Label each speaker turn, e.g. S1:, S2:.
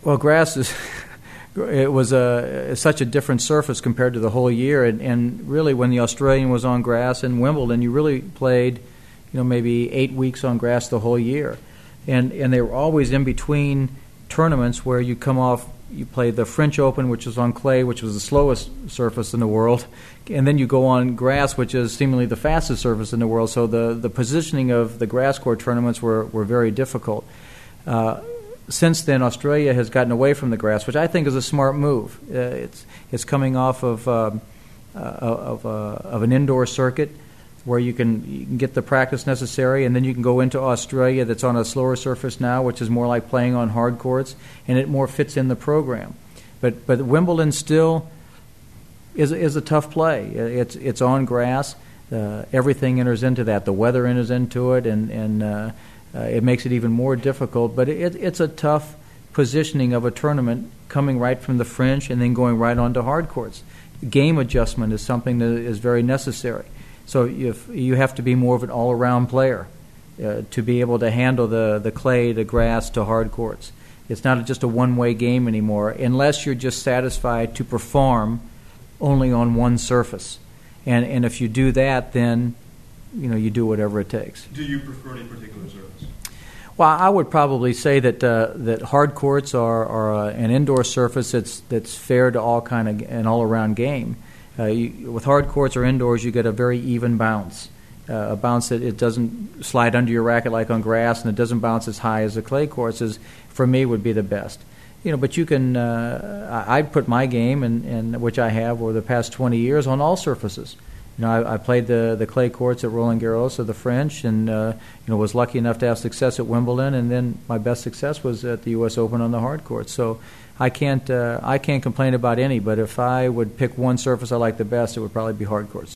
S1: Well, grass is it was such a different surface compared to the whole year, and really when the Australian was on grass in Wimbledon, you really played, maybe 8 weeks on grass the whole year, and they were always in between tournaments where you come off. You play the French Open, which was on clay, which was the slowest surface in the world, and then you go on grass, which is seemingly the fastest surface in the world. So the positioning of the grass court tournaments were very difficult. Since then, Australia has gotten away from the grass, which I think is a smart move. It's coming off of an indoor circuit where you can get the practice necessary, and then you can go into Australia that's on a slower surface now, which is more like playing on hard courts, and it more fits in the program. But Wimbledon still is a tough play. It's on grass. Everything enters into that. The weather enters into it, and it makes it even more difficult. But it's a tough positioning of a tournament coming right from the French and then going right onto hard courts. Game adjustment is something that is very necessary. So you have to be more of an all-around player to be able to handle the clay, the grass, to hard courts. It's not just a one-way game anymore, unless you're just satisfied to perform only on one surface. And if you do that, then you do whatever it takes.
S2: Do you prefer any particular surface?
S1: Well, I would probably say that hard courts are an indoor surface that's fair to an all-around game. With hard courts or indoors, you get a very even bounce, a bounce that it doesn't slide under your racket like on grass, and it doesn't bounce as high as the clay courts. For me, would be the best. But you can. I'd put my game, and which I have over the past 20 years, on all surfaces. I played the clay courts at Roland Garros of the French, and was lucky enough to have success at Wimbledon, and then my best success was at the U.S. Open on the hard courts. So I can't complain about any, but if I would pick one surface I like the best, it would probably be hard courts.